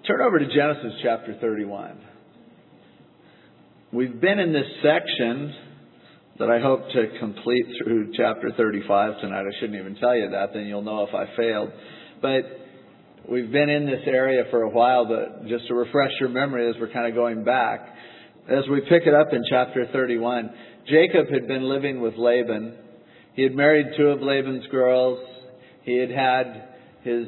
Turn over to Genesis chapter 31. We've been in this section that I hope to complete through chapter 35 tonight. I shouldn't even tell you that, then you'll know if I failed. But we've been in this area for a while, but just to refresh your memory as we're kind of going back, as we pick it up in chapter 31, Jacob had been living with Laban. He had married two of Laban's girls. He had had his,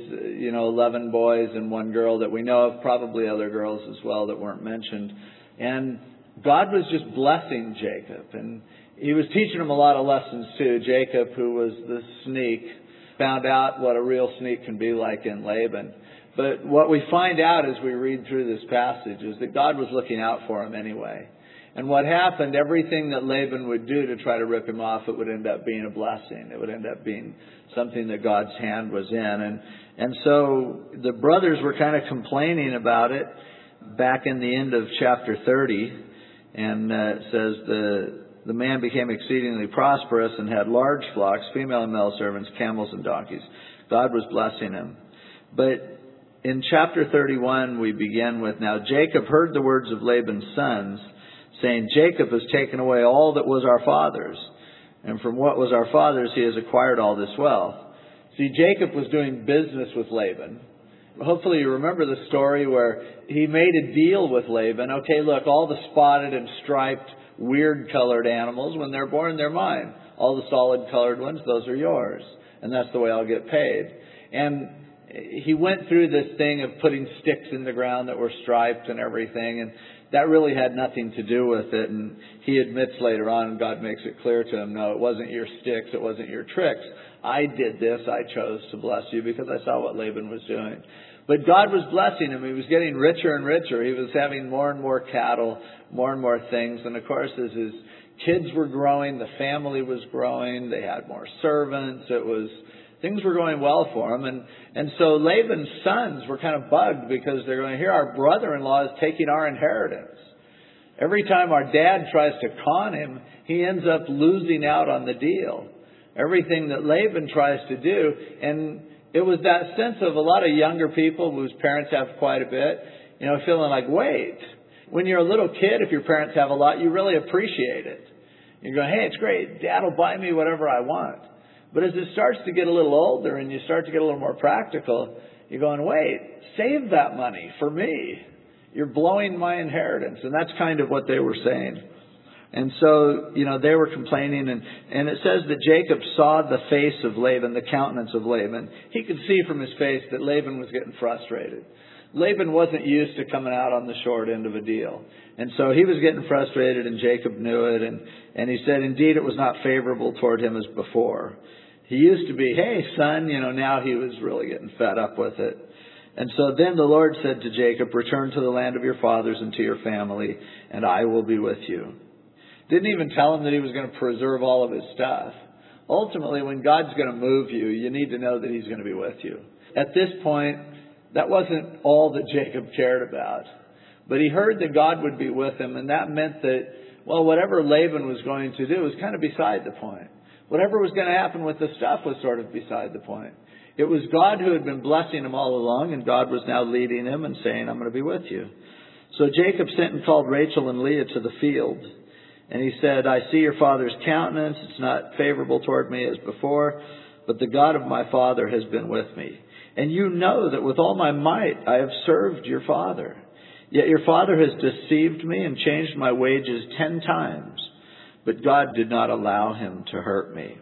11 boys and one girl that we know of, probably other girls as well that weren't mentioned. And God was just blessing Jacob. And He was teaching him a lot of lessons too. Jacob, who was the sneak, found out what a real sneak can be like in Laban. But what we find out as we read through this passage is that God was looking out for him anyway. And what happened, everything that Laban would do to try to rip him off, it would end up being a blessing. It would end up being something that God's hand was in. And so the brothers were kind of complaining about it back in the end of chapter 30. And it says the man became exceedingly prosperous and had large flocks, female and male servants, camels and donkeys. God was blessing him. But in chapter 31, we begin with, now Jacob heard the words of Laban's sons, saying, Jacob has taken away all that was our father's, and from what was our father's he has acquired all this wealth. See, Jacob was doing business with Laban. Hopefully you remember the story where he made a deal with Laban. Okay, look, all the spotted and striped, weird colored animals, when they're born, they're mine. All the solid colored ones, those are yours. And that's the way I'll get paid. And he went through this thing of putting sticks in the ground that were striped and everything, and that really had nothing to do with it. And he admits later on, and God makes it clear to him, no, it wasn't your sticks, it wasn't your tricks. I did this, I chose to bless you because I saw what Laban was doing. But God was blessing him. He was getting richer and richer. He was having more and more cattle, more and more things. And of course, as his kids were growing, the family was growing, they had more servants, things were going well for him. And so Laban's sons were kind of bugged because they're going, here our brother-in-law is taking our inheritance. Every time our dad tries to con him, he ends up losing out on the deal. Everything that Laban tries to do. And it was that sense of a lot of younger people whose parents have quite a bit, feeling like, wait, when you're a little kid, if your parents have a lot, you really appreciate it. You're going, hey, it's great. Dad will buy me whatever I want. But as it starts to get a little older and you start to get a little more practical, you're going, wait, save that money for me. You're blowing my inheritance. And that's kind of what they were saying. And so, they were complaining. And it says that Jacob saw the face of Laban, the countenance of Laban. He could see from his face that Laban was getting frustrated. Laban wasn't used to coming out on the short end of a deal. And so he was getting frustrated, and Jacob knew it. And he said, indeed, it was not favorable toward him as before. He used to be, hey, son, now he was really getting fed up with it. And so then the Lord said to Jacob, return to the land of your fathers and to your family, and I will be with you. Didn't even tell him that he was going to preserve all of his stuff. Ultimately, when God's going to move you, you need to know that He's going to be with you. At this point, that wasn't all that Jacob cared about. But he heard that God would be with him, and that meant that, whatever Laban was going to do was kind of beside the point. Whatever was going to happen with the stuff was sort of beside the point. It was God who had been blessing him all along, and God was now leading him and saying, I'm going to be with you. So Jacob sent and called Rachel and Leah to the field. And he said, I see your father's countenance. It's not favorable toward me as before, but the God of my father has been with me. And you know that with all my might I have served your father. Yet your father has deceived me and changed my wages 10 times. But God did not allow him to hurt me.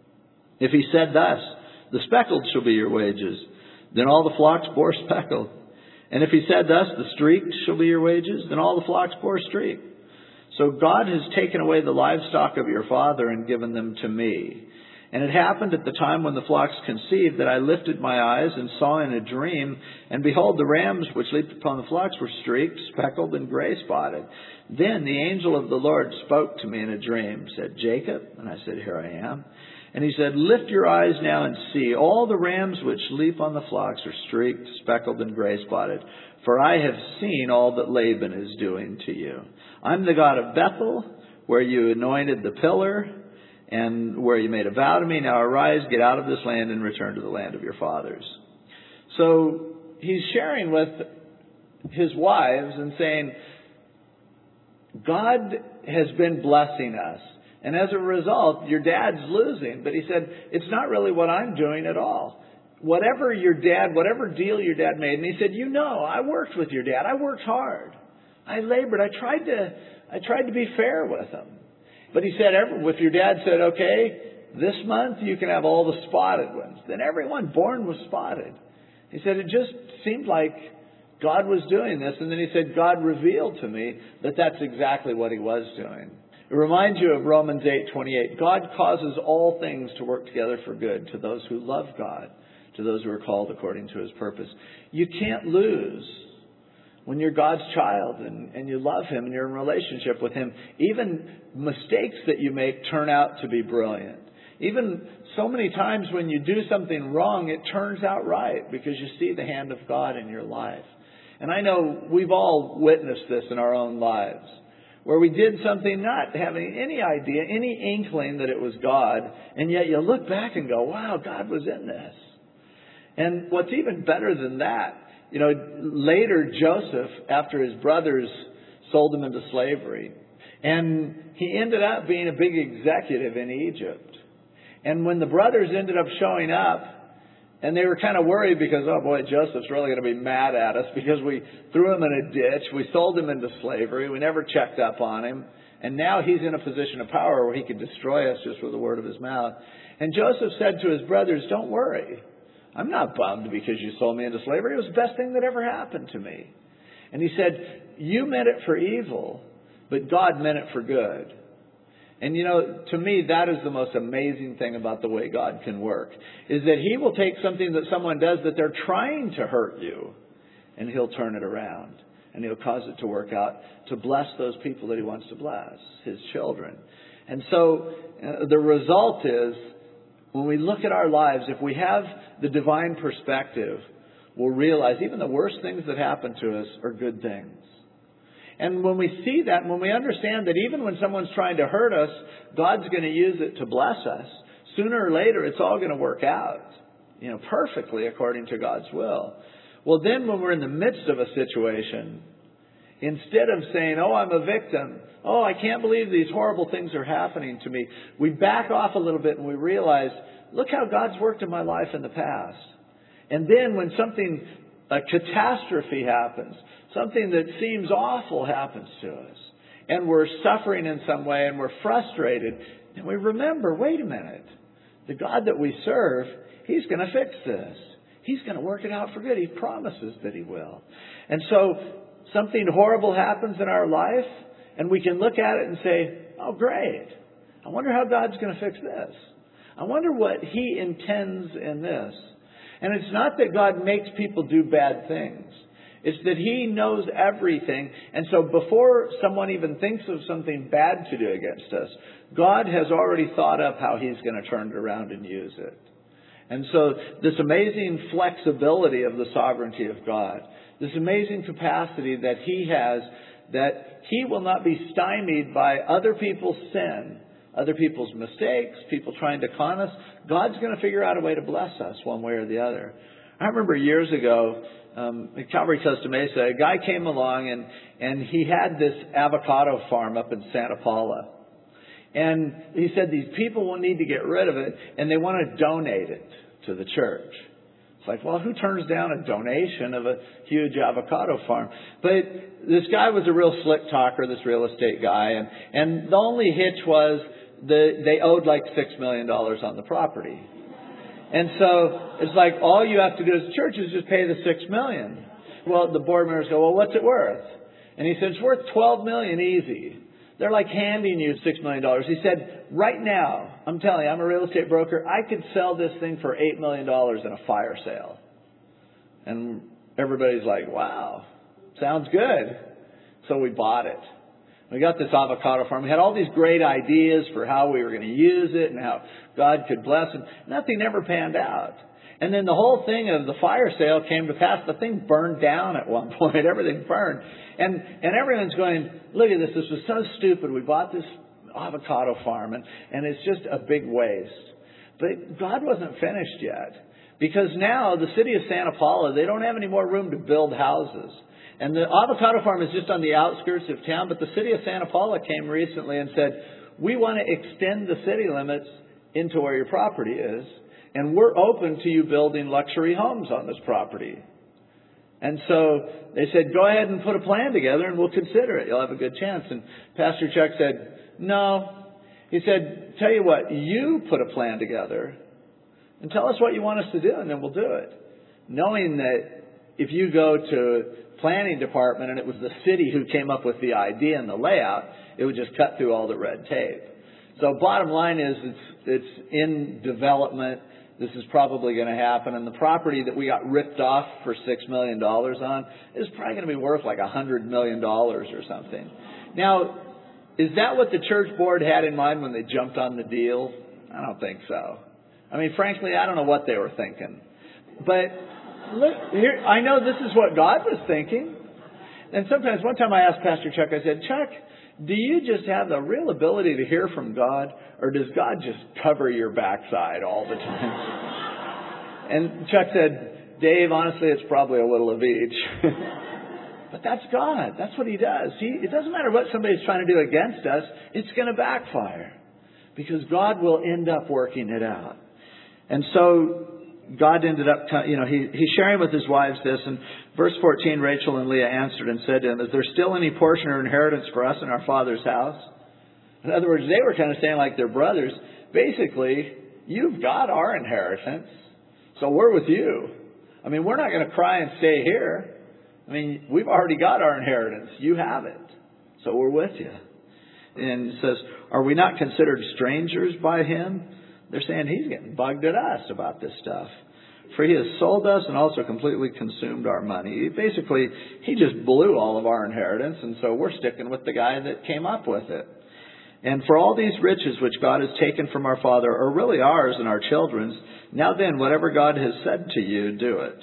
If he said thus, the speckled shall be your wages, then all the flocks bore speckled. And if he said thus, the streaked shall be your wages, then all the flocks bore streaked. So God has taken away the livestock of your father and given them to me. And it happened at the time when the flocks conceived that I lifted my eyes and saw in a dream, and behold, the rams which leaped upon the flocks were streaked, speckled, and gray spotted. Then the angel of the Lord spoke to me in a dream, said, Jacob? And I said, here I am. And he said, lift your eyes now and see. All the rams which leap on the flocks are streaked, speckled, and gray spotted. For I have seen all that Laban is doing to you. I'm the God of Bethel, where you anointed the pillar, and where you made a vow to me. Now arise, get out of this land, and return to the land of your fathers. So he's sharing with his wives and saying, God has been blessing us. And as a result, your dad's losing. But he said, it's not really what I'm doing at all. Whatever deal your dad made. And he said, I worked with your dad. I worked hard. I labored. I tried to be fair with him. But he said, if your dad said, okay, this month you can have all the spotted ones, then everyone born was spotted. He said, it just seemed like God was doing this. And then he said, God revealed to me that that's exactly what he was doing. It reminds you of Romans 8:28. God causes all things to work together for good to those who love God, to those who are called according to his purpose. You can't lose when you're God's child and you love him and you're in relationship with him. Even mistakes that you make turn out to be brilliant. Even so many times when you do something wrong, it turns out right because you see the hand of God in your life. And I know we've all witnessed this in our own lives, where we did something not having any idea, any inkling that it was God, and yet you look back and go, wow, God was in this. And what's even better than that, later Joseph, after his brothers sold him into slavery, and he ended up being a big executive in Egypt. And when the brothers ended up showing up, and they were kind of worried because, oh boy, Joseph's really going to be mad at us because we threw him in a ditch, we sold him into slavery, we never checked up on him, and now he's in a position of power where he could destroy us just with the word of his mouth. And Joseph said to his brothers, don't worry. I'm not bummed because you sold me into slavery. It was the best thing that ever happened to me. And he said, you meant it for evil, but God meant it for good. And to me, that is the most amazing thing about the way God can work, is that he will take something that someone does that they're trying to hurt you, and he'll turn it around. And he'll cause it to work out to bless those people that he wants to bless, his children. And so the result is, when we look at our lives, if we have the divine perspective, we'll realize even the worst things that happen to us are good things. And when we see that, and when we understand that even when someone's trying to hurt us, God's going to use it to bless us, sooner or later it's all going to work out, perfectly according to God's will. Well, then when we're in the midst of a situation, instead of saying, oh, I'm a victim, oh, I can't believe these horrible things are happening to me, we back off a little bit and we realize, look how God's worked in my life in the past. And then when a catastrophe happens, something that seems awful happens to us, and we're suffering in some way and we're frustrated, and we remember, wait a minute, the God that we serve, he's going to fix this. He's going to work it out for good. He promises that he will. And so something horrible happens in our life, and we can look at it and say, oh, great. I wonder how God's going to fix this. I wonder what he intends in this. And it's not that God makes people do bad things. It's that he knows everything. And so before someone even thinks of something bad to do against us, God has already thought up how he's going to turn it around and use it. And so this amazing flexibility of the sovereignty of God, this amazing capacity that he has, that he will not be stymied by other people's sin, other people's mistakes, people trying to con us. God's going to figure out a way to bless us one way or the other. I remember years ago, at Calvary Costa Mesa, a guy came along and he had this avocado farm up in Santa Paula. And he said these people will need to get rid of it and they want to donate it to the church. It's like, well, who turns down a donation of a huge avocado farm? But this guy was a real slick talker, this real estate guy. And the only hitch was they owed like $6 million on the property. And so it's like, all you have to do as a church is just pay the $6 million. Well, the board members go, well, what's it worth? And he said, it's worth $12 million easy. They're like handing you $6 million. He said, right now, I'm telling you, I'm a real estate broker. I could sell this thing for $8 million in a fire sale. And everybody's like, wow, sounds good. So we bought it. We got this avocado farm. We had all these great ideas for how we were going to use it and how God could bless it. Nothing ever panned out. And then the whole thing of the fire sale came to pass. The thing burned down at one point. Everything burned. And everyone's going, look at this. This was so stupid. We bought this avocado farm and it's just a big waste. But God wasn't finished yet. Because now the city of Santa Paula, they don't have any more room to build houses. And the avocado farm is just on the outskirts of town, but the city of Santa Paula came recently and said, we want to extend the city limits into where your property is, and we're open to you building luxury homes on this property. And so they said, go ahead and put a plan together and we'll consider it. You'll have a good chance. And Pastor Chuck said, no. He said, tell you what, you put a plan together and tell us what you want us to do, and then we'll do it. Knowing that if you go to planning department and it was the city who came up with the idea and the layout, it would just cut through all the red tape. So bottom line is it's in development. This is probably going to happen. And the property that we got ripped off for $6 million on is probably going to be worth like $100 million or something. Now, is that what the church board had in mind when they jumped on the deal? I don't think so. I mean, frankly, I don't know what they were thinking. But look, here, I know this is what God was thinking. And sometimes, one time I asked Pastor Chuck, I said, Chuck, do you just have the real ability to hear from God, or does God just cover your backside all the time? And Chuck said, Dave, honestly, it's probably a little of each. But that's God. That's what He does. It doesn't matter what somebody's trying to do against us. It's going to backfire. Because God will end up working it out. And so God ended up, he's sharing with his wives this. And verse 14, Rachel and Leah answered and said to him, is there still any portion or inheritance for us in our father's house? In other words, they were kind of saying like their brothers, basically, you've got our inheritance, so we're with you. I mean, we're not going to cry and stay here. I mean, we've already got our inheritance. You have it. So we're with you. And it says, are we not considered strangers by him? They're saying he's getting bugged at us about this stuff. For he has sold us and also completely consumed our money. Basically, he just blew all of our inheritance, and so we're sticking with the guy that came up with it. And for all these riches which God has taken from our father are really ours and our children's. Now then, whatever God has said to you, do it.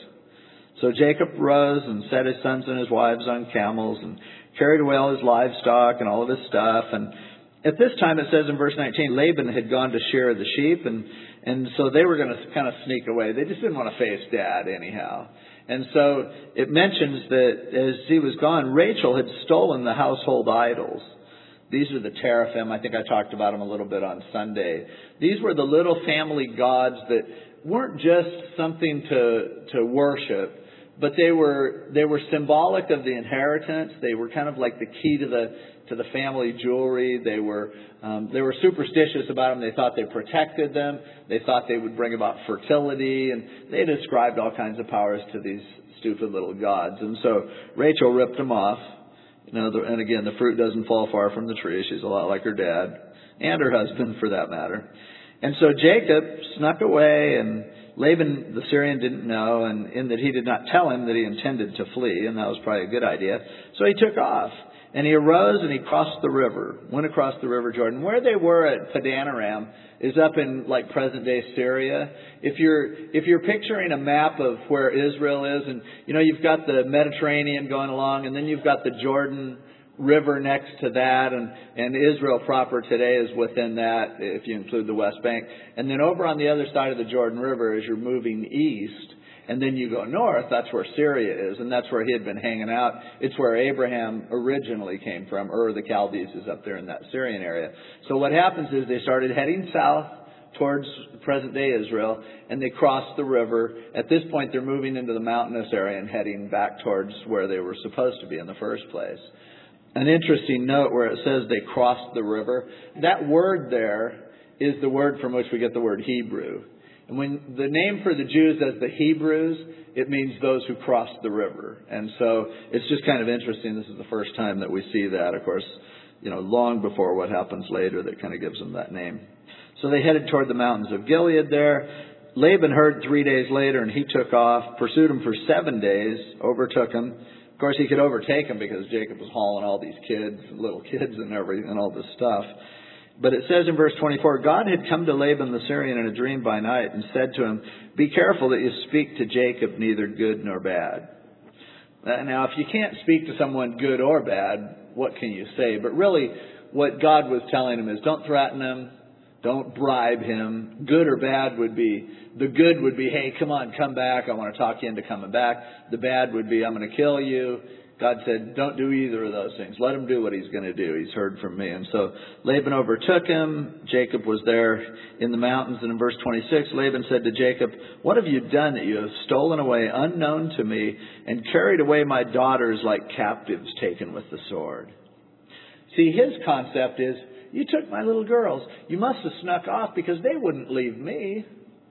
So Jacob rose and set his sons and his wives on camels and carried away all his livestock and all of his stuff. And at this time, it says in verse 19, Laban had gone to shear the sheep, and so they were going to kind of sneak away. They just didn't want to face Dad anyhow. And so it mentions that as he was gone, Rachel had stolen the household idols. These are the teraphim. I think I talked about them a little bit on Sunday. These were the little family gods that weren't just something to worship, but they were symbolic of the inheritance. They were kind of like the key to the family jewelry. They were superstitious about them. They thought they protected them. They thought they would bring about fertility, and they described all kinds of powers to these stupid little gods. And so Rachel ripped them off. And again, the fruit doesn't fall far from the tree. She's a lot like her dad and her husband, for that matter. And so Jacob snuck away, and Laban the Syrian didn't know, and in that he did not tell him that he intended to flee, and that was probably a good idea. So he took off, and he arose and he crossed the river, went across the river Jordan. Where they were at Padan Aram is up in like present day Syria. If you're picturing a map of where Israel is, and you've got the Mediterranean going along, and then you've got the Jordan River next to that, and Israel proper today is within that, if you include the West Bank. And then over on the other side of the Jordan River, as you're moving east, and then you go north, that's where Syria is, and that's where he had been hanging out. It's where Abraham originally came from. Ur of the Chaldees is up there in that Syrian area. So what happens is they started heading south towards present-day Israel, and they crossed the river. At this point, they're moving into the mountainous area and heading back towards where they were supposed to be in the first place. An interesting note where it says they crossed the river. That word there is the word from which we get the word Hebrew. And when the name for the Jews as the Hebrews, it means those who crossed the river. And so it's just kind of interesting. This is the first time that we see that, of course, long before what happens later that kind of gives them that name. So they headed toward the mountains of Gilead there. Laban heard 3 days later, and he took off, pursued him for 7 days, overtook him. Of course, he could overtake him because Jacob was hauling all these little kids and everything, and all this stuff. But it says in verse 24, God had come to Laban the Syrian in a dream by night and said to him, be careful that you speak to Jacob neither good nor bad. Now, if you can't speak to someone good or bad, what can you say? But really, what God was telling him is don't threaten him, don't bribe him. Good or bad would be, the good would be, hey, come on, come back. I want to talk you into coming back. The bad would be, I'm going to kill you. God said, don't do either of those things. Let him do what he's going to do. He's heard from me. And so Laban overtook him. Jacob was there in the mountains. And in verse 26, Laban said to Jacob, what have you done that you have stolen away unknown to me and carried away my daughters like captives taken with the sword? See, his concept is, you took my little girls. You must have snuck off because they wouldn't leave me.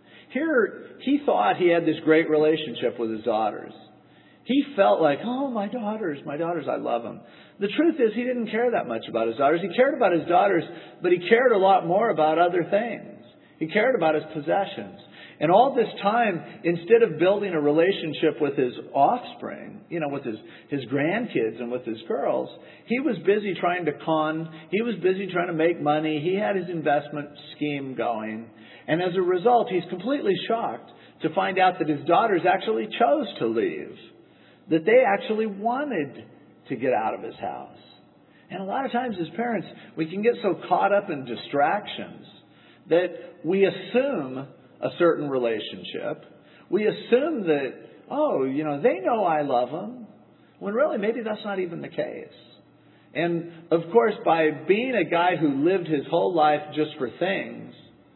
Here, he thought he had this great relationship with his daughters. He felt like, oh, my daughters, I love them. The truth is, he didn't care that much about his daughters. He cared about his daughters, but he cared a lot more about other things. He cared about his possessions. And all this time, instead of building a relationship with his offspring, with his grandkids and with his girls, he was busy trying to con. He was busy trying to make money. He had his investment scheme going. And as a result, he's completely shocked to find out that his daughters actually chose to leave. That they actually wanted to get out of his house. And a lot of times as parents, we can get so caught up in distractions that we assume a certain relationship. We assume that, they know I love them. When really, maybe that's not even the case. And of course, by being a guy who lived his whole life just for things,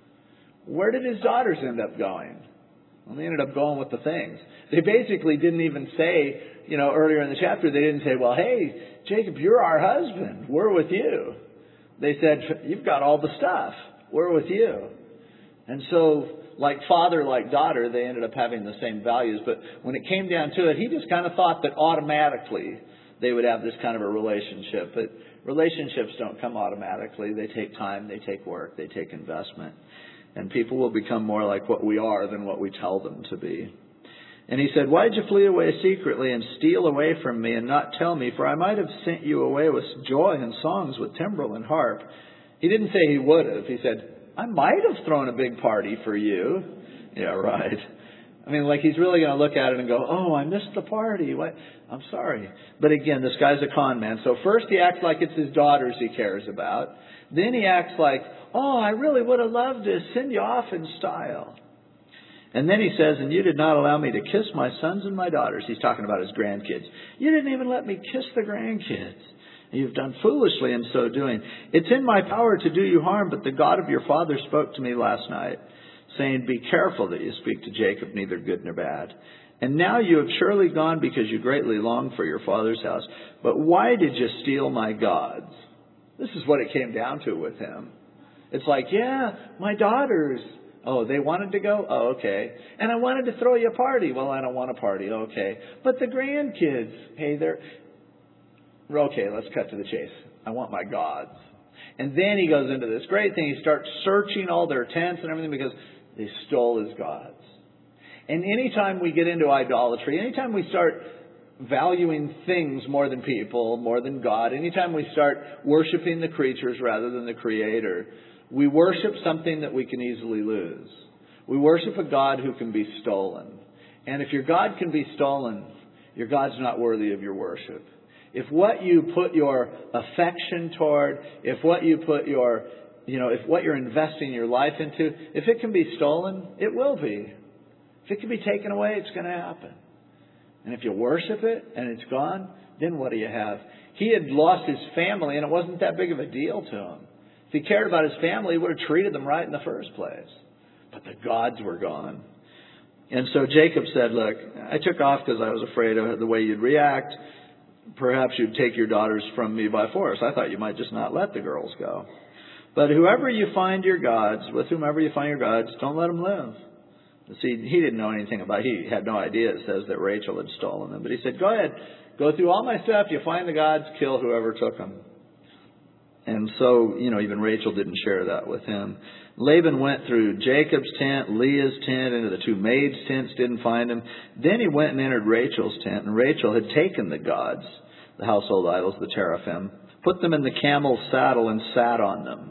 where did his daughters end up going? Well, they ended up going with the things. They basically didn't even say, earlier in the chapter, they didn't say, well, hey, Jacob, you're our husband. We're with you. They said, you've got all the stuff. We're with you. And so, like father, like daughter, they ended up having the same values. But when it came down to it, he just kind of thought that automatically they would have this kind of a relationship. But relationships don't come automatically. They take time, they take work, they take investment. And people will become more like what we are than what we tell them to be. And he said, why did you flee away secretly and steal away from me and not tell me? For I might have sent you away with joy and songs with timbrel and harp. He didn't say he would have. He said, I might have thrown a big party for you. Yeah, right. I mean, like he's really going to look at it and go, oh, I missed the party. What? I'm sorry. But again, this guy's a con man. So first he acts like it's his daughters he cares about. Then he acts like, oh, I really would have loved to send you off in style. And then he says, and you did not allow me to kiss my sons and my daughters. He's talking about his grandkids. You didn't even let me kiss the grandkids. You've done foolishly in so doing. It's in my power to do you harm, but the God of your father spoke to me last night, saying, be careful that you speak to Jacob, neither good nor bad. And now you have surely gone because you greatly long for your father's house. But why did you steal my gods? This is what it came down to with him. It's like, yeah, my daughters. Oh, they wanted to go? Oh, okay. And I wanted to throw you a party. Well, I don't want a party. Okay. But the grandkids, hey, they're... Okay, let's cut to the chase. I want my gods. And then he goes into this great thing. He starts searching all their tents and everything because they stole his gods. And anytime we get into idolatry, anytime we start valuing things more than people, more than God, anytime we start worshiping the creatures rather than the Creator, we worship something that we can easily lose. We worship a God who can be stolen. And if your God can be stolen, your God's not worthy of your worship. If what you put your affection toward, if what you put your, if what you're investing your life into, if it can be stolen, it will be. If it can be taken away, it's going to happen. And if you worship it and it's gone, then what do you have? He had lost his family and it wasn't that big of a deal to him. If he cared about his family, he would have treated them right in the first place. But the gods were gone. And so Jacob said, look, I took off because I was afraid of the way you'd react. Perhaps you'd take your daughters from me by force. I thought you might just not let the girls go. But whomever you find your gods, with whomever you find your gods, don't let them live. See, he didn't know anything about it. He had no idea, it says, that Rachel had stolen them. But he said, go ahead, go through all my stuff. You find the gods, kill whoever took them. And so, even Rachel didn't share that with him. Laban went through Jacob's tent, Leah's tent, into the two maids' tents, didn't find him. Then he went and entered Rachel's tent, and Rachel had taken the gods, the household idols, the teraphim, put them in the camel's saddle and sat on them.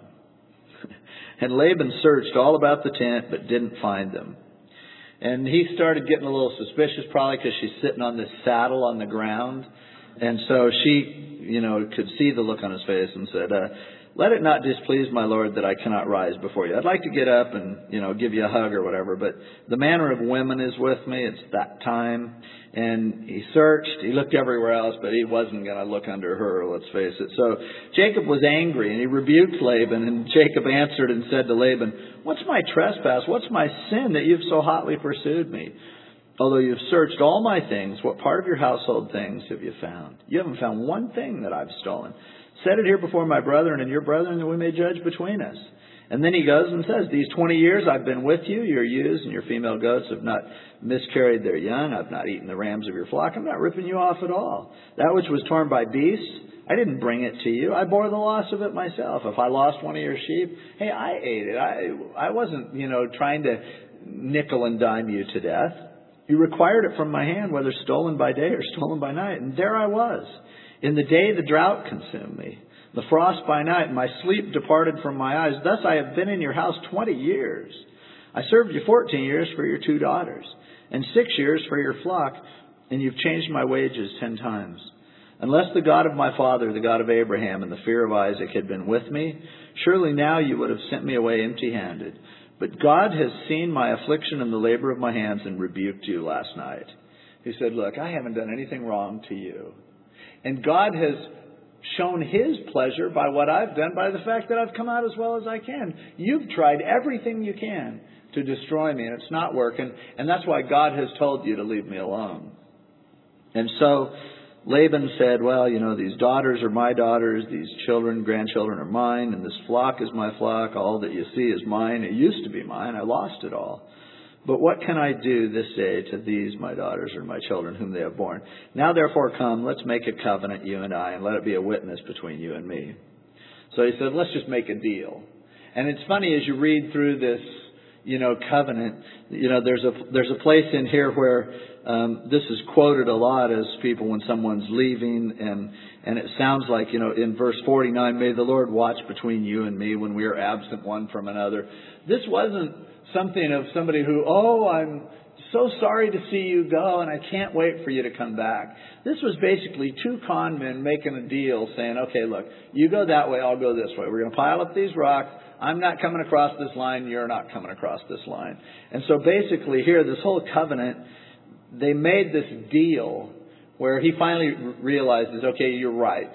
And Laban searched all about the tent, but didn't find them. And he started getting a little suspicious, probably because she's sitting on this saddle on the ground. And so she, could see the look on his face and said, let it not displease my Lord that I cannot rise before you. I'd like to get up and, give you a hug or whatever, but the manner of women is with me. It's that time. And he searched, he looked everywhere else, but he wasn't going to look under her, let's face it. So Jacob was angry, and he rebuked Laban, and Jacob answered and said to Laban, what's my trespass? What's my sin that you've so hotly pursued me? Although you've searched all my things, what part of your household things have you found? You haven't found one thing that I've stolen. Set it here before my brethren and your brethren, that we may judge between us. And then he goes and says, these 20 years I've been with you. Your ewes and your female goats have not miscarried their young. I've not eaten the rams of your flock. I'm not ripping you off at all. That which was torn by beasts, I didn't bring it to you. I bore the loss of it myself. If I lost one of your sheep, hey, I ate it. I wasn't, trying to nickel and dime you to death. You required it from my hand, whether stolen by day or stolen by night. And there I was. In the day the drought consumed me, the frost by night, and my sleep departed from my eyes. Thus I have been in your house 20 years. I served you 14 years for your 2 daughters, and 6 years for your flock, and you've changed my wages 10 times. Unless the God of my father, the God of Abraham, and the fear of Isaac had been with me, surely now you would have sent me away empty-handed. But God has seen my affliction and the labor of my hands and rebuked you last night. He said, look, I haven't done anything wrong to you. And God has shown his pleasure by what I've done, by the fact that I've come out as well as I can. You've tried everything you can to destroy me, and it's not working. And that's why God has told you to leave me alone. And so Laban said, well, these daughters are my daughters, these children, grandchildren are mine, and this flock is my flock. All that you see is mine. It used to be mine. I lost it all. But what can I do this day to these my daughters or my children whom they have borne? Now therefore come, let's make a covenant, you and I, and let it be a witness between you and me. So he said, let's just make a deal. And it's funny as you read through this, covenant, there's a place in here where this is quoted a lot as people when someone's leaving, and it sounds like, in verse 49, may the Lord watch between you and me when we are absent one from another. This wasn't something of somebody who, I'm so sorry to see you go and I can't wait for you to come back. This was basically 2 con men making a deal saying, okay, look, you go that way, I'll go this way. We're going to pile up these rocks. I'm not coming across this line. You're not coming across this line. And so basically here, this whole covenant, they made this deal where he finally realizes, okay, you're right.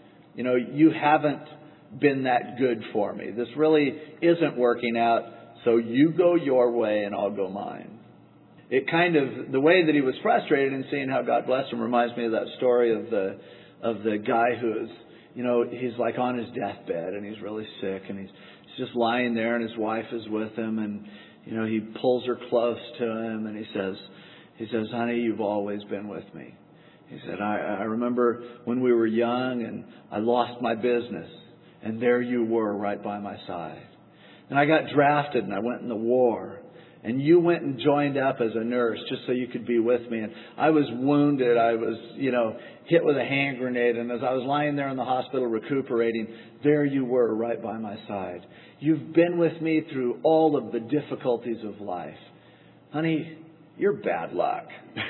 You haven't been that good for me. This really isn't working out. So you go your way and I'll go mine. It kind of, the way that he was frustrated in seeing how God blessed him reminds me of that story of the guy who is, he's like on his deathbed and he's really sick and he's just lying there and his wife is with him and, he pulls her close to him and he says, honey, you've always been with me. He said, I remember when we were young and I lost my business and there you were right by my side. And I got drafted and I went in the war. And you went and joined up as a nurse just so you could be with me. And I was wounded. I was, hit with a hand grenade. And as I was lying there in the hospital recuperating, there you were right by my side. You've been with me through all of the difficulties of life. Honey, you're bad luck.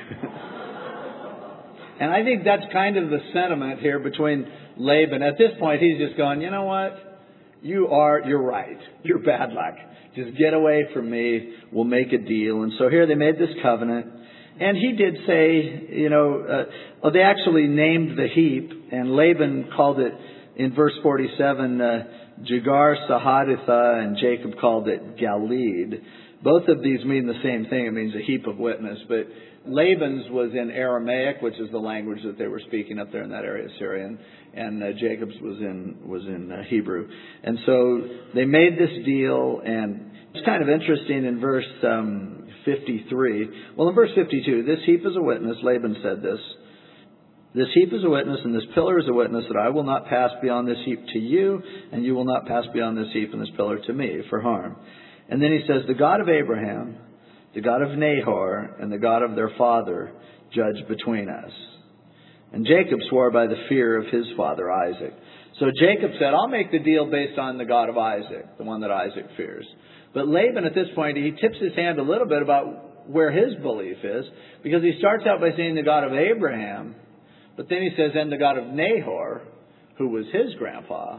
And I think that's kind of the sentiment here between Laban. At this point, he's just going, you know what? You're right. You're bad luck. Just get away from me. We'll make a deal. And so here they made this covenant. And he did say, they actually named the heap. And Laban called it, in verse 47, Jegar Sahaditha, and Jacob called it Galeed. Both of these mean the same thing. It means a heap of witness. But Laban's was in Aramaic, which is the language that they were speaking up there in that area, Syrian, and Jacob's was in Hebrew. And so they made this deal, and it's kind of interesting in verse 53. Well, in verse 52, this heap is a witness. Laban said this. This heap is a witness, and this pillar is a witness that I will not pass beyond this heap to you, and you will not pass beyond this heap and this pillar to me for harm. And then he says, the God of Abraham, the God of Nahor, and the God of their father judge between us. And Jacob swore by the fear of his father Isaac. So Jacob said, I'll make the deal based on the God of Isaac, the one that Isaac fears. But Laban at this point, he tips his hand a little bit about where his belief is, because he starts out by saying the God of Abraham, but then he says, and the God of Nahor, who was his grandpa.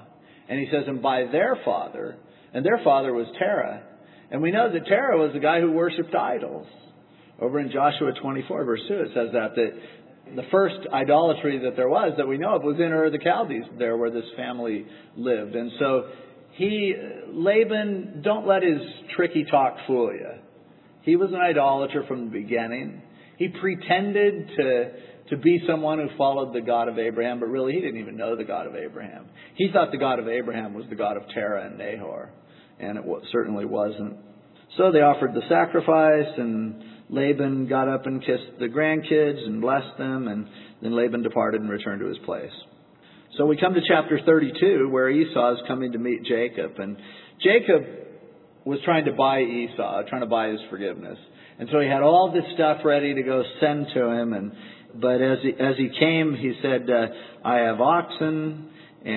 And he says, and by their father, and their father was Terah. And we know that Terah was the guy who worshipped idols. Over in Joshua 24, verse 2, it says that the first idolatry that there was that we know of was in Ur of the Chaldees, there where this family lived. And so Laban, don't let his tricky talk fool you. He was an idolater from the beginning. He pretended to be someone who followed the God of Abraham, but really he didn't even know the God of Abraham. He thought the God of Abraham was the God of Terah and Nahor, and it certainly wasn't. So they offered the sacrifice, and Laban got up and kissed the grandkids and blessed them, and then Laban departed and returned to his place. So we come to chapter 32, where Esau is coming to meet Jacob. And Jacob was trying to buy Esau, trying to buy his forgiveness. And so he had all this stuff ready to go send to him. But as he came, he said, I have oxen,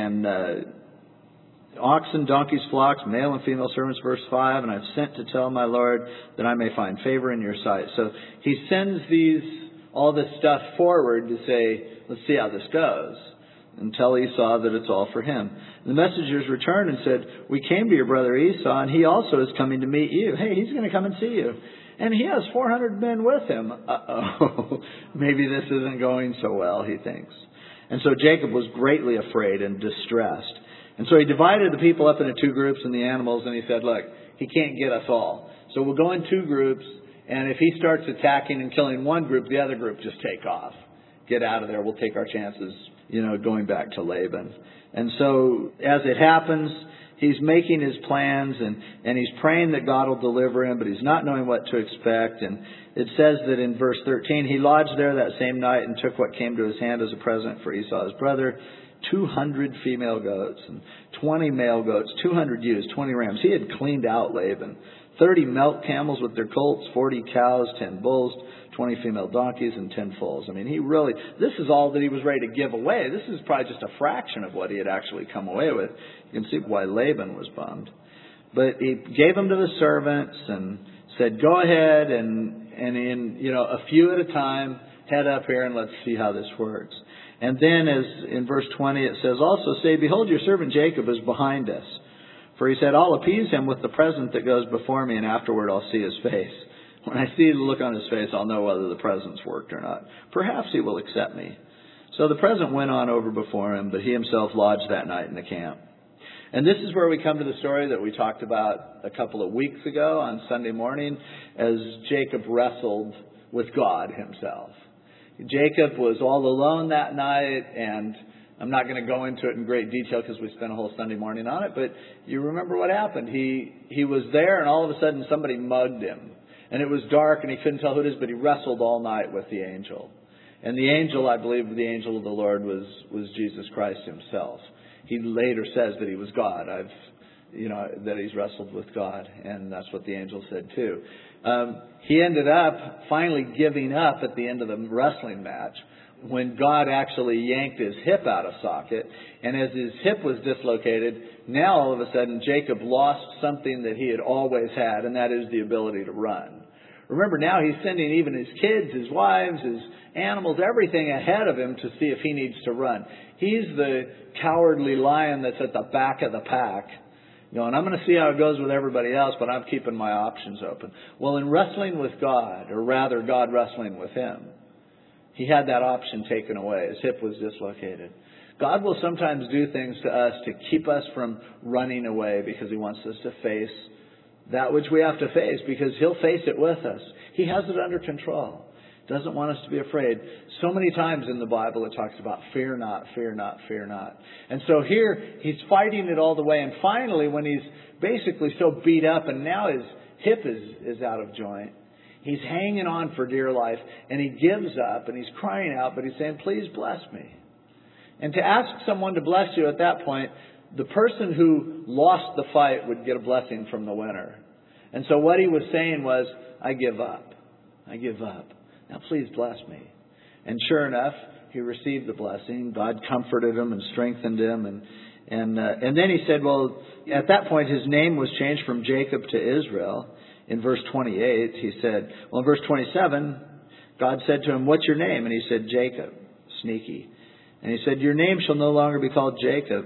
donkeys, flocks, male and female servants, verse 5, and I've sent to tell my Lord that I may find favor in your sight. So he sends all this stuff forward to say, let's see how this goes, and tell Esau that it's all for him. And the messengers returned and said, we came to your brother Esau, and he also is coming to meet you. Hey, he's going to come and see you. And he has 400 men with him. Uh-oh, maybe this isn't going so well, he thinks. And so Jacob was greatly afraid and distressed. And so he divided the people up into two groups and the animals, and he said, look, he can't get us all. So we'll go in two groups, and if he starts attacking and killing one group, the other group just take off. Get out of there. We'll take our chances, going back to Laban. And so as it happens, he's making his plans, and he's praying that God will deliver him, but he's not knowing what to expect. And it says that in verse 13, he lodged there that same night and took what came to his hand as a present for Esau his brother, 200 female goats and 20 male goats, 200 ewes, 20 rams. He had cleaned out Laban. 30 milk camels with their colts, 40 cows, 10 bulls, 20 female donkeys, and 10 foals. I mean, this is all that he was ready to give away. This is probably just a fraction of what he had actually come away with. You can see why Laban was bummed. But he gave them to the servants and said, go ahead and in, a few at a time, head up here and let's see how this works. And then as in verse 20 it says, also say, behold, your servant Jacob is behind us. For he said, I'll appease him with the present that goes before me, and afterward I'll see his face. When I see the look on his face, I'll know whether the present's worked or not. Perhaps he will accept me. So the present went on over before him, but he himself lodged that night in the camp. And this is where we come to the story that we talked about a couple of weeks ago on Sunday morning, as Jacob wrestled with God himself. Jacob was all alone that night, and I'm not going to go into it in great detail because we spent a whole Sunday morning on it, but you remember what happened. He was there, and all of a sudden somebody mugged him. And it was dark, and he couldn't tell who it is, but he wrestled all night with the angel. And the angel, I believe the angel of the Lord was Jesus Christ himself. He later says that he was God. That he's wrestled with God, and that's what the angel said too. He ended up finally giving up at the end of the wrestling match when God actually yanked his hip out of socket. And as his hip was dislocated, now all of a sudden Jacob lost something that he had always had, and that is the ability to run. Remember, now he's sending even his kids, his wives, his animals, everything ahead of him to see if he needs to run. He's the cowardly lion that's at the back of the pack. And I'm going to see how it goes with everybody else, but I'm keeping my options open. Well, in wrestling with God, or rather God wrestling with him, he had that option taken away. His hip was dislocated. God will sometimes do things to us to keep us from running away because he wants us to face that which we have to face, because he'll face it with us. He has it under control. Doesn't want us to be afraid. So many times in the Bible it talks about fear not, fear not, fear not. And so here he's fighting it all the way. And finally, when he's basically so beat up and now his hip is out of joint, he's hanging on for dear life, and he gives up and he's crying out, but he's saying, please bless me. And to ask someone to bless you at that point, the person who lost the fight would get a blessing from the winner. And so what he was saying was, I give up. I give up. Now please bless me. And sure enough, he received the blessing. God comforted him and strengthened him. And then he said, well, at that point his name was changed from Jacob to Israel. In verse 28, he said, well, in verse 27, God said to him, what's your name? And he said, Jacob. Sneaky. And he said, your name shall no longer be called Jacob,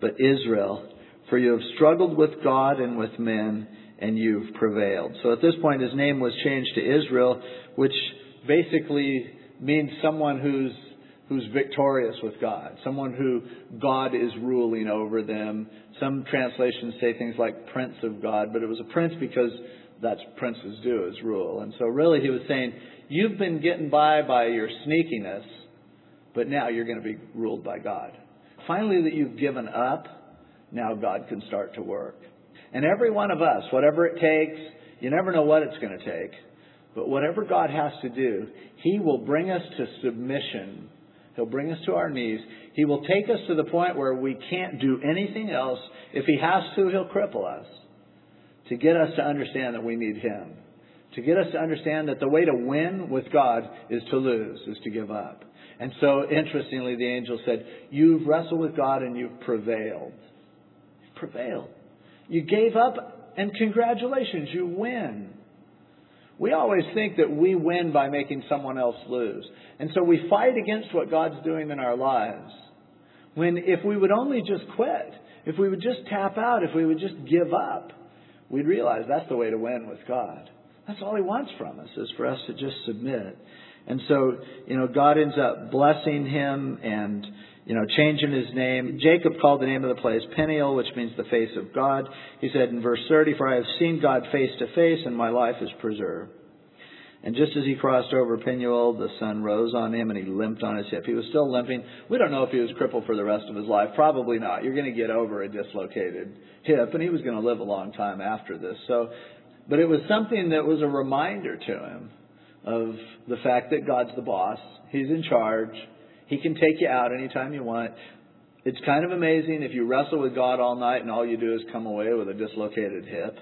but Israel. For you have struggled with God and with men, and you've prevailed. So at this point, his name was changed to Israel, which basically means someone who's victorious with God, someone who God is ruling over them. Some translations say things like Prince of God, but it was a prince because that's princes do, is rule. And so really he was saying, you've been getting by your sneakiness, but now you're going to be ruled by God. Finally, that you've given up, now God can start to work. And every one of us, whatever it takes, you never know what it's going to take, but whatever God has to do, He will bring us to submission. He'll bring us to our knees. He will take us to the point where we can't do anything else. If He has to, He'll cripple us to get us to understand that we need Him. To get us to understand that the way to win with God is to lose, is to give up. And so, interestingly, the angel said, you've wrestled with God and you've prevailed. You've prevailed. You gave up, and congratulations, you win. We always think that we win by making someone else lose. And so we fight against what God's doing in our lives. When if we would only just quit, if we would just tap out, if we would just give up, we'd realize that's the way to win with God. That's all He wants from us, is for us to just submit. And so, God ends up blessing him and, changing his name. Jacob called the name of the place Peniel, which means the face of God. He said in verse 30, for I have seen God face to face, and my life is preserved. And just as he crossed over Peniel, the sun rose on him, and he limped on his hip. He was still limping. We don't know if he was crippled for the rest of his life. Probably not. You're going to get over a dislocated hip, and he was going to live a long time after this. But it was something that was a reminder to him of the fact that God's the boss. He's in charge. He can take you out anytime you want. It's kind of amazing if you wrestle with God all night and all you do is come away with a dislocated hip.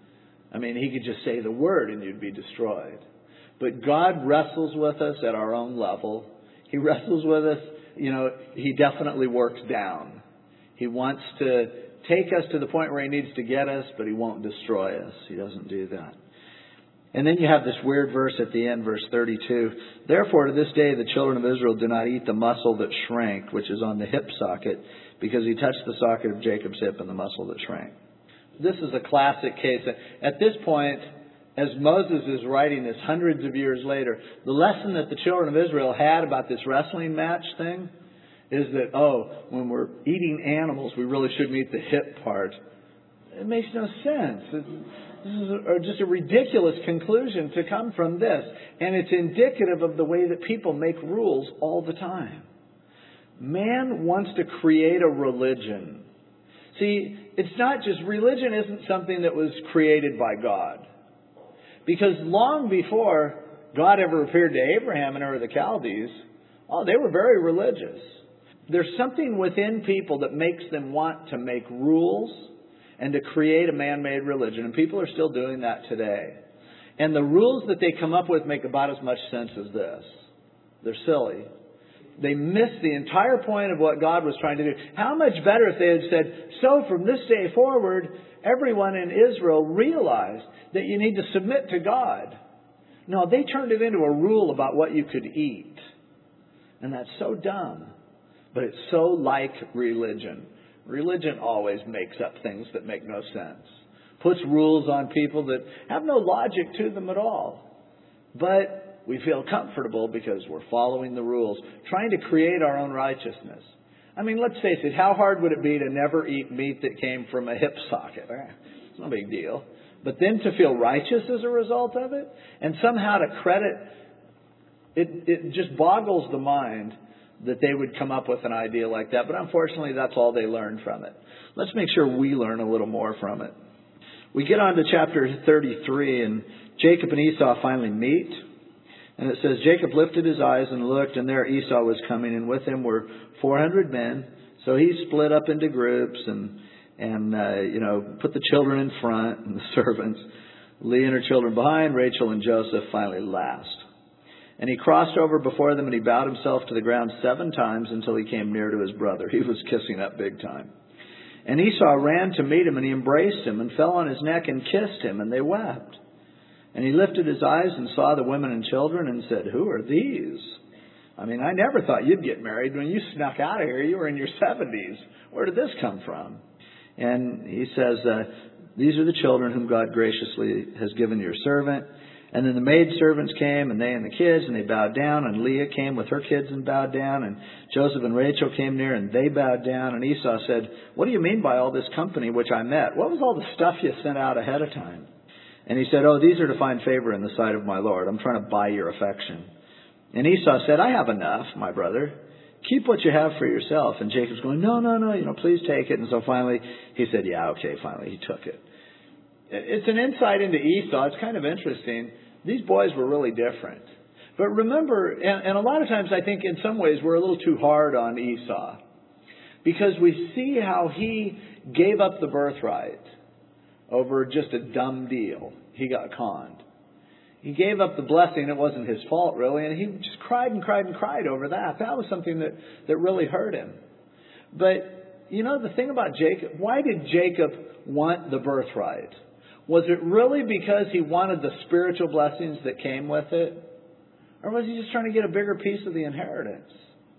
I mean, He could just say the word and you'd be destroyed. But God wrestles with us at our own level. He wrestles with us. He definitely works down. He wants to take us to the point where He needs to get us, but He won't destroy us. He doesn't do that. And then you have this weird verse at the end, verse 32. Therefore, to this day, the children of Israel do not eat the muscle that shrank, which is on the hip socket, because he touched the socket of Jacob's hip and the muscle that shrank. This is a classic case. At this point, as Moses is writing this hundreds of years later, the lesson that the children of Israel had about this wrestling match thing is that, when we're eating animals, we really shouldn't eat the hip part. It makes no sense. This is just a ridiculous conclusion to come from this. And it's indicative of the way that people make rules all the time. Man wants to create a religion. See, it's not just, religion isn't something that was created by God. Because long before God ever appeared to Abraham and Ur of the Chaldees, they were very religious. There's something within people that makes them want to make rules and to create a man-made religion. And people are still doing that today. And the rules that they come up with make about as much sense as this. They're silly. They miss the entire point of what God was trying to do. How much better if they had said, so from this day forward, everyone in Israel realized that you need to submit to God. No, they turned it into a rule about what you could eat. And that's so dumb. But it's so like religion. Religion always makes up things that make no sense. Puts rules on people that have no logic to them at all. But we feel comfortable because we're following the rules, trying to create our own righteousness. I mean, let's face it, how hard would it be to never eat meat that came from a hip socket? It's no big deal. But then to feel righteous as a result of it, and somehow to credit, it just boggles the mind that they would come up with an idea like that. But unfortunately, that's all they learned from it. Let's make sure we learn a little more from it. We get on to chapter 33, and Jacob and Esau finally meet. And it says, Jacob lifted his eyes and looked, and there Esau was coming, and with him were 400 men. So he split up into groups and put the children in front and the servants, Leah and her children behind, Rachel and Joseph finally last. And he crossed over before them, and he bowed himself to the ground 7 times until he came near to his brother. He was kissing up big time. And Esau ran to meet him, and he embraced him and fell on his neck and kissed him, and they wept. And he lifted his eyes and saw the women and children and said, who are these? I mean, I never thought you'd get married. When you snuck out of here, you were in your 70s. Where did this come from? And he says, these are the children whom God graciously has given your servant. And then the maidservants came, and they and the kids, and they bowed down. And Leah came with her kids and bowed down. And Joseph and Rachel came near, and they bowed down. And Esau said, what do you mean by all this company which I met? What was all the stuff you sent out ahead of time? And he said, oh, these are to find favor in the sight of my Lord. I'm trying to buy your affection. And Esau said, I have enough, my brother. Keep what you have for yourself. And Jacob's going, no, please take it. And so finally he said, yeah, okay, finally he took it. It's an insight into Esau. It's kind of interesting. These boys were really different. But remember, and a lot of times I think in some ways we're a little too hard on Esau, because we see how he gave up the birthright over just a dumb deal. He got conned. He gave up the blessing. It wasn't his fault, really. And he just cried and cried and cried over that. That was something that really hurt him. But, the thing about Jacob, why did Jacob want the birthright? Was it really because he wanted the spiritual blessings that came with it? Or was he just trying to get a bigger piece of the inheritance?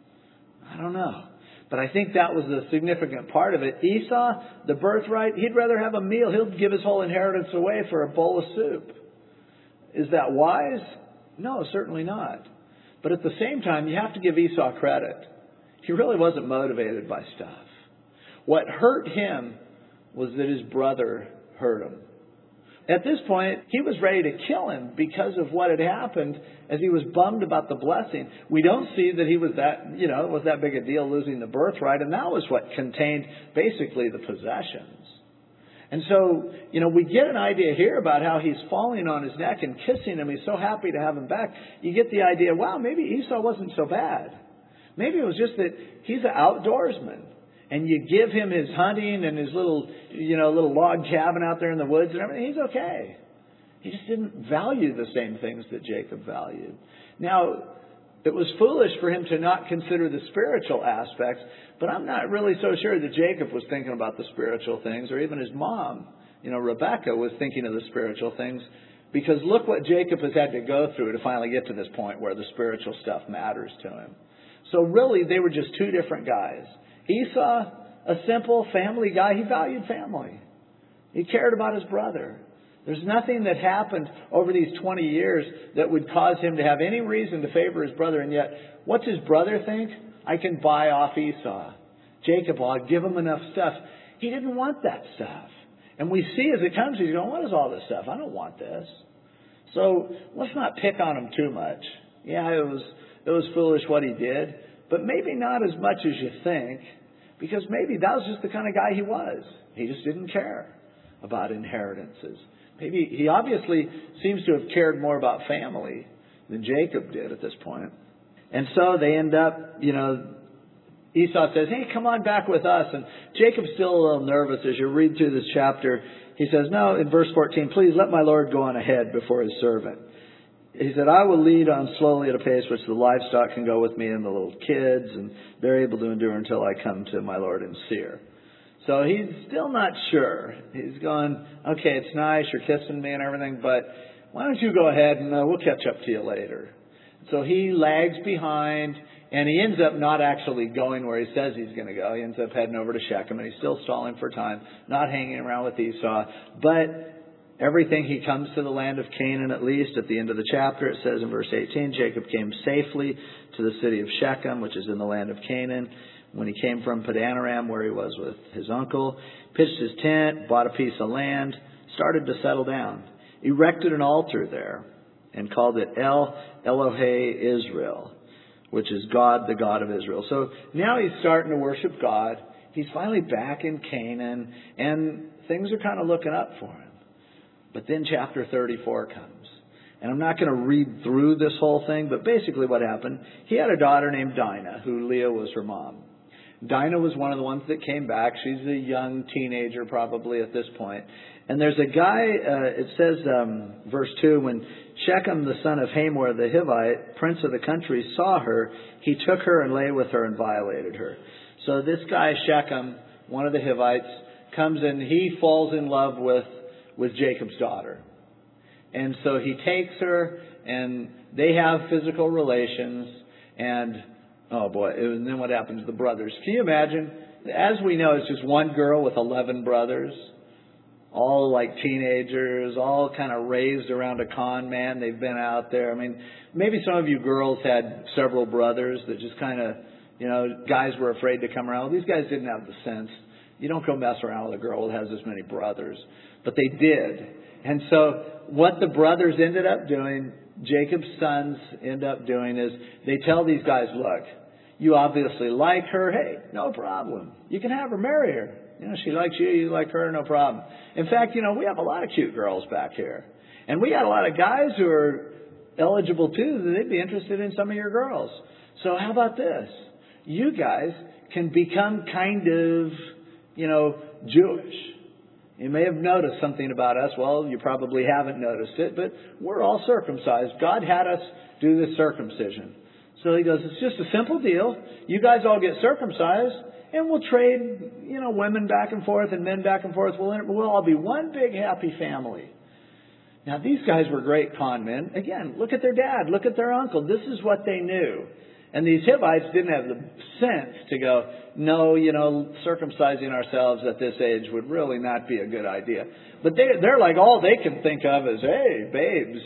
I don't know. But I think that was the significant part of it. Esau, the birthright, he'd rather have a meal. He'll give his whole inheritance away for a bowl of soup. Is that wise? No, certainly not. But at the same time, you have to give Esau credit. He really wasn't motivated by stuff. What hurt him was that his brother hurt him. At this point, he was ready to kill him because of what had happened, as he was bummed about the blessing. We don't see that he was it was that big a deal losing the birthright, and that was what contained basically the possessions. And so, we get an idea here about how he's falling on his neck and kissing him. He's so happy to have him back. You get the idea, wow, maybe Esau wasn't so bad. Maybe it was just that he's an outdoorsman. And you give him his hunting and his little log cabin out there in the woods and everything. He's okay. He just didn't value the same things that Jacob valued. Now, it was foolish for him to not consider the spiritual aspects, but I'm not really so sure that Jacob was thinking about the spiritual things, or even his mom, Rebecca, was thinking of the spiritual things, because look what Jacob has had to go through to finally get to this point where the spiritual stuff matters to him. So really, they were just two different guys. Esau, a simple family guy, he valued family. He cared about his brother. There's nothing that happened over these 20 years that would cause him to have any reason to favor his brother. And yet, what's his brother think? I can buy off Esau. Jacob, I'll give him enough stuff. He didn't want that stuff. And we see as it comes, he's going, what is all this stuff? I don't want this. So let's not pick on him too much. Yeah, it was foolish what he did, but maybe not as much as you think, because maybe that was just the kind of guy he was. He just didn't care about inheritances. Maybe he obviously seems to have cared more about family than Jacob did at this point. And so they end up, Esau says, hey, come on back with us. And Jacob's still a little nervous as you read through this chapter. He says, no, in verse 14, please let my Lord go on ahead before his servant. He said, I will lead on slowly at a pace which the livestock can go with me and the little kids, and they're able to endure until I come to my Lord in Seir. So he's still not sure. He's going, okay, it's nice, you're kissing me and everything, but why don't you go ahead and we'll catch up to you later. So he lags behind, and he ends up not actually going where he says he's going to go. He ends up heading over to Shechem, and he's still stalling for time, not hanging around with Esau. But everything, he comes to the land of Canaan, at least. At the end of the chapter, it says in verse 18, Jacob came safely to the city of Shechem, which is in the land of Canaan. When he came from Padanaram, where he was with his uncle, pitched his tent, bought a piece of land, started to settle down, erected an altar there, and called it El Elohe Israel, which is God, the God of Israel. So now he's starting to worship God. He's finally back in Canaan, and things are kind of looking up for him. But then chapter 34 comes. And I'm not going to read through this whole thing, but basically what happened, he had a daughter named Dinah, who Leah was her mom. Dinah was one of the ones that came back. She's a young teenager probably at this point. And there's a guy, it says, verse 2, when Shechem, the son of Hamor, the Hivite, prince of the country, saw her, he took her and lay with her and violated her. So this guy, Shechem, one of the Hivites, comes and he falls in love with Jacob's daughter. And so he takes her and they have physical relations. And, oh boy, and then what happened to the brothers? Can you imagine? As we know, it's just one girl with 11 brothers, all like teenagers, all kind of raised around a con man. They've been out there. I mean, maybe some of you girls had several brothers that just kind of, guys were afraid to come around. Well, these guys didn't have the sense. You don't go mess around with a girl that has this many brothers. But they did. And so what the brothers ended up doing, Jacob's sons end up doing, is they tell these guys, look, you obviously like her. Hey, no problem. You can have her, marry her. She likes you, you like her, no problem. In fact, we have a lot of cute girls back here. And we got a lot of guys who are eligible too, that they'd be interested in some of your girls. So how about this? You guys can become kind of, Jewish. You may have noticed something about us. Well, you probably haven't noticed it, but we're all circumcised. God had us do this circumcision. So he goes, it's just a simple deal. You guys all get circumcised, and we'll trade, women back and forth and men back and forth. We'll all be one big happy family. Now, these guys were great con men. Again, look at their dad. Look at their uncle. This is what they knew. And these Hivites didn't have the sense to go, no, circumcising ourselves at this age would really not be a good idea. But they're like, all they can think of is, hey, babes,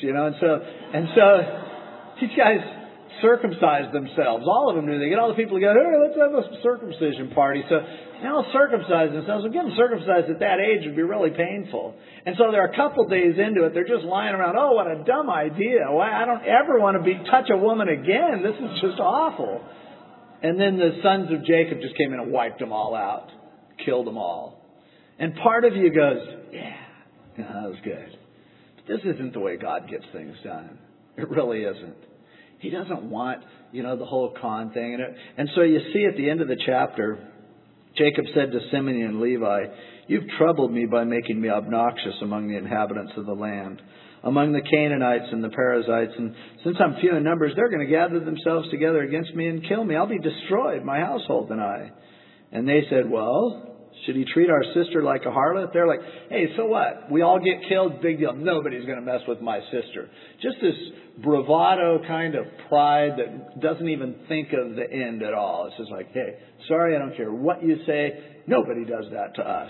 And so these guys circumcised themselves. All of them knew. They get all the people together, hey, let's have a circumcision party. So now circumcise themselves. Well, getting circumcised at that age would be really painful. And so they're a couple days into it. They're just lying around. Oh, what a dumb idea. Why, I don't ever want to touch a woman again. This is just awful. And then the sons of Jacob just came in and wiped them all out. Killed them all. And part of you goes, yeah, that was good. But this isn't the way God gets things done. It really isn't. He doesn't want, the whole con thing. And so you see at the end of the chapter, Jacob said to Simeon and Levi, you've troubled me by making me obnoxious among the inhabitants of the land, among the Canaanites and the Perizzites. And since I'm few in numbers, they're going to gather themselves together against me and kill me. I'll be destroyed, my household and I. And they said, well, should he treat our sister like a harlot? They're like, hey, so what? We all get killed, big deal. Nobody's going to mess with my sister. Just this bravado kind of pride that doesn't even think of the end at all. It's just like, hey, sorry, I don't care what you say. Nobody does that to us.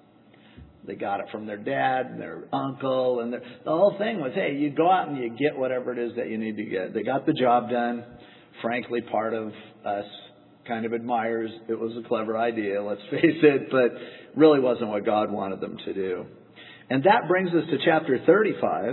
They got it from their dad and their uncle. And the whole thing was, hey, you go out and you get whatever it is that you need to get. They got the job done. Frankly, part of us kind of admires it was a clever idea, let's face it, but really wasn't what God wanted them to do. And that brings us to chapter 35.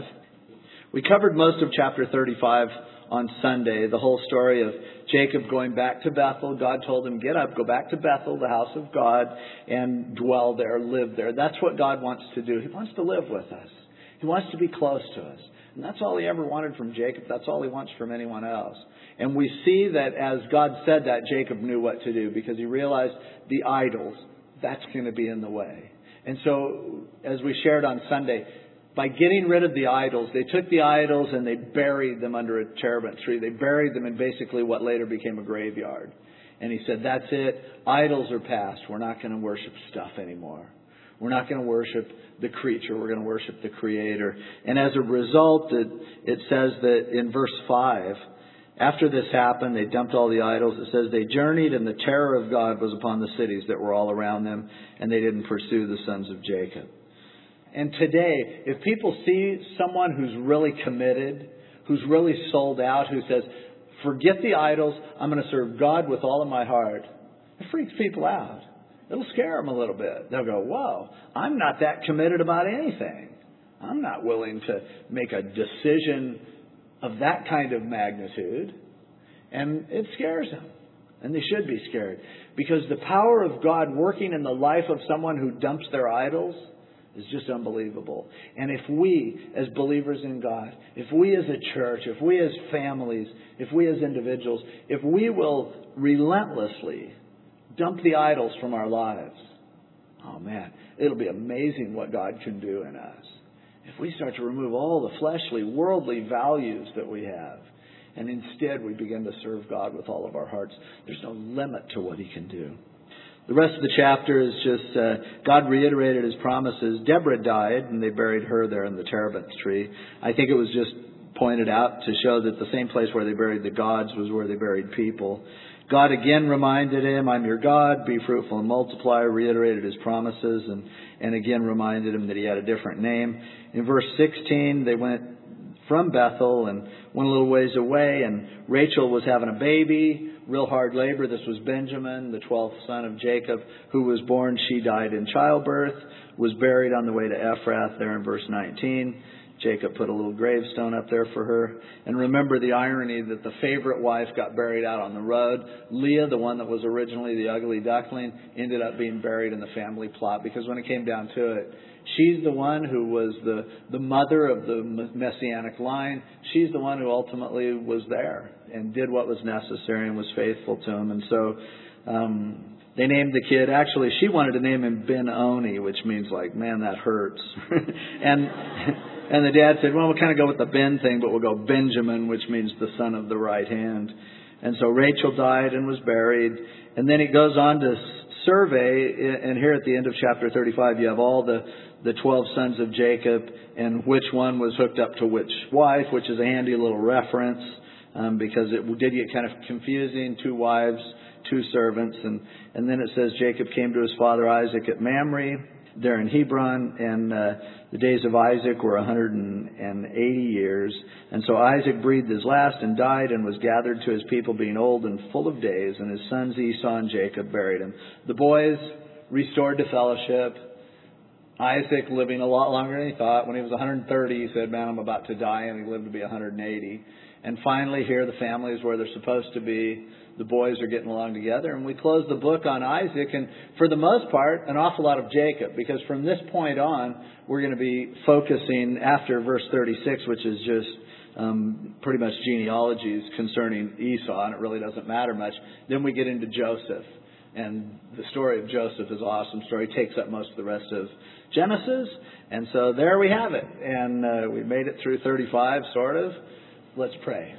We covered most of chapter 35 on Sunday, the whole story of Jacob going back to Bethel. God told him, get up, go back to Bethel, the house of God, and dwell there, live there. That's what God wants to do. He wants to live with us. He wants to be close to us. And that's all he ever wanted from Jacob. That's all he wants from anyone else. And we see that as God said that, Jacob knew what to do because he realized the idols, that's going to be in the way. And so, as we shared on Sunday, by getting rid of the idols, they took the idols and they buried them under a terebinth tree. They buried them in basically what later became a graveyard. And he said, that's it. Idols are past. We're not going to worship stuff anymore. We're not going to worship the creature. We're going to worship the Creator. And as a result, it says that in verse 5, after this happened, they dumped all the idols. It says they journeyed and the terror of God was upon the cities that were all around them, and they didn't pursue the sons of Jacob. And today, if people see someone who's really committed, who's really sold out, who says, forget the idols, I'm going to serve God with all of my heart, it freaks people out. It'll scare them a little bit. They'll go, whoa, I'm not that committed about anything. I'm not willing to make a decision of that kind of magnitude. And it scares them. And they should be scared. Because the power of God working in the life of someone who dumps their idols is just unbelievable. And if we, as believers in God, if we as a church, if we as families, if we as individuals, if we will relentlessly dump the idols from our lives, oh man, it'll be amazing what God can do in us. If we start to remove all the fleshly, worldly values that we have, and instead we begin to serve God with all of our hearts, there's no limit to what He can do. The rest of the chapter is just, God reiterated His promises. Deborah died, and they buried her there in the terebinth tree. I think it was just pointed out to show that the same place where they buried the gods was where they buried people. God again reminded him, I'm your God, be fruitful and multiply, reiterated his promises, and again reminded him that he had a different name. In verse 16, they went from Bethel and went a little ways away, and Rachel was having a baby, real hard labor. This was Benjamin, the 12th son of Jacob, who was born. She died in childbirth, was buried on the way to Ephrath there in verse 19. Jacob put a little gravestone up there for her. And remember the irony that the favorite wife got buried out on the road. Leah, the one that was originally the ugly duckling, ended up being buried in the family plot, because when it came down to it, she's the one who was the mother of the messianic line. She's the one who ultimately was there and did what was necessary and was faithful to him. And so they named the kid, actually she wanted to name him Ben-Oni, which means like, man, that hurts. And the dad said, well, we'll kind of go with the Ben thing, but we'll go Benjamin, which means the son of the right hand. And so Rachel died and was buried. And then it goes on to survey, and here at the end of chapter 35, you have all the 12 sons of Jacob and which one was hooked up to which wife, which is a handy little reference, because it did get kind of confusing, 2 wives, 2 servants. And then it says Jacob came to his father Isaac at Mamre, there in Hebron, and the days of Isaac were 180 years. And so Isaac breathed his last and died and was gathered to his people, being old and full of days, and his sons Esau and Jacob buried him. The boys restored to fellowship. Isaac living a lot longer than he thought. When he was 130, he said, man, I'm about to die, and he lived to be 180. And finally here, the family is where they're supposed to be. The boys are getting along together. And we close the book on Isaac, and for the most part, an awful lot of Jacob, because from this point on, we're going to be focusing after verse 36, which is just pretty much genealogies concerning Esau, and it really doesn't matter much. Then we get into Joseph. And the story of Joseph is an awesome story. It takes up most of the rest of Genesis. And so there we have it. And we made it through 35, sort of. Let's pray.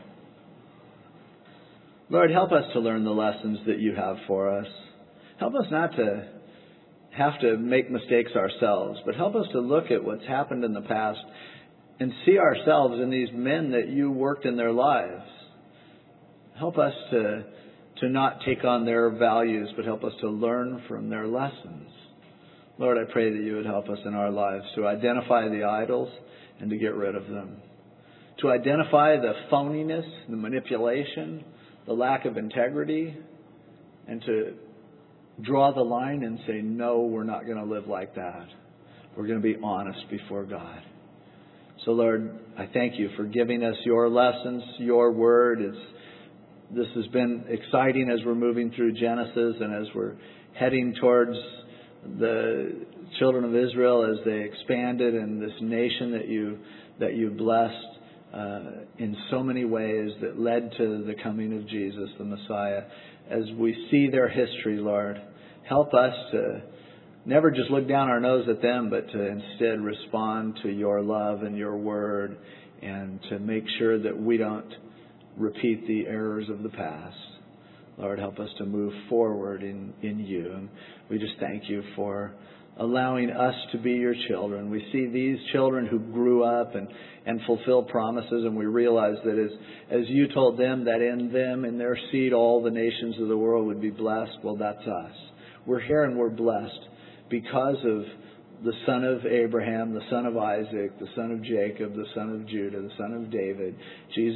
Lord, help us to learn the lessons that you have for us. Help us not to have to make mistakes ourselves, but help us to look at what's happened in the past and see ourselves in these men that you worked in their lives. Help us to not take on their values, but help us to learn from their lessons. Lord, I pray that you would help us in our lives to identify the idols and to get rid of them. To identify the phoniness, the manipulation, the lack of integrity, and to draw the line and say, no, we're not going to live like that. We're going to be honest before God. So, Lord, I thank you for giving us your lessons, your word. This has been exciting as we're moving through Genesis and as we're heading towards the children of Israel as they expanded in this nation that you blessed in so many ways that led to the coming of Jesus, the Messiah. As we see their history, Lord, help us to never just look down our nose at them, but to instead respond to your love and your word, and to make sure that we don't repeat the errors of the past. Lord, help us to move forward in you. And we just thank you for allowing us to be your children. We see these children who grew up and fulfilled promises, and we realize that as you told them that in them, in their seed, all the nations of the world would be blessed. Well, that's us. We're here and we're blessed because of the son of Abraham, the son of Isaac, the son of Jacob, the son of Judah, the son of David, Jesus.